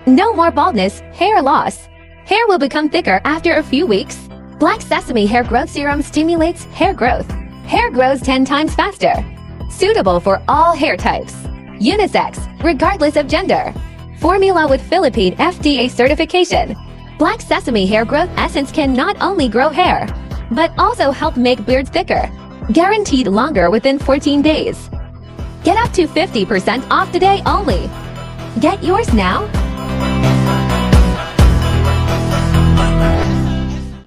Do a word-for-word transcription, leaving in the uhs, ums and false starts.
No more baldness, hair loss. Hair will become thicker after a few weeks. Black Sesame Hair Growth Serum stimulates hair growth. Hair grows ten times faster. Suitable for all hair types. Unisex, regardless of gender. Formula with Philippine F D A certification. Black Sesame Hair Growth Essence can not only grow hair, but also help make beards thicker. Guaranteed longer within fourteen days. Get up to fifty percent off today only. Get yours now.